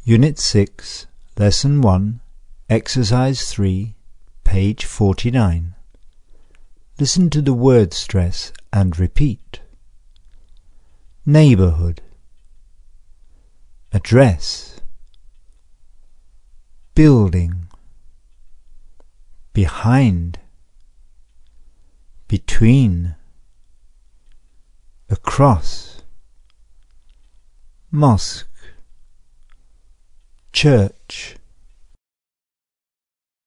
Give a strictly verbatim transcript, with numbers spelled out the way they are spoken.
Unit six, Lesson one, Exercise three, page forty-nine. Listen to the word stress and repeat. Neighborhood, address, building, behind, between, across, mosque, church,